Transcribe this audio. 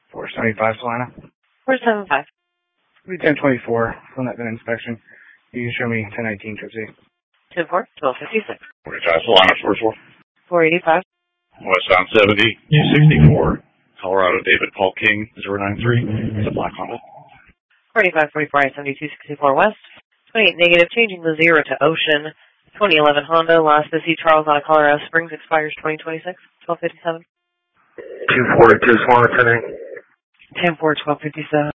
475 Solana. 475. 1024 from that VIN inspection. You can show me 1019 Tripsy. 10-4, 1256. 45 Solana, 44. 485. Westbound 70, U64. Colorado David Paul King, 093. It's a black Honda. 45, 44, 72, 64 West. 28 negative, changing the 0 to Ocean. 2011 Honda, last to see Charles out of Colorado Springs, expires 2026. 1257. 242 Solana, 10-8. 10-4, 1257.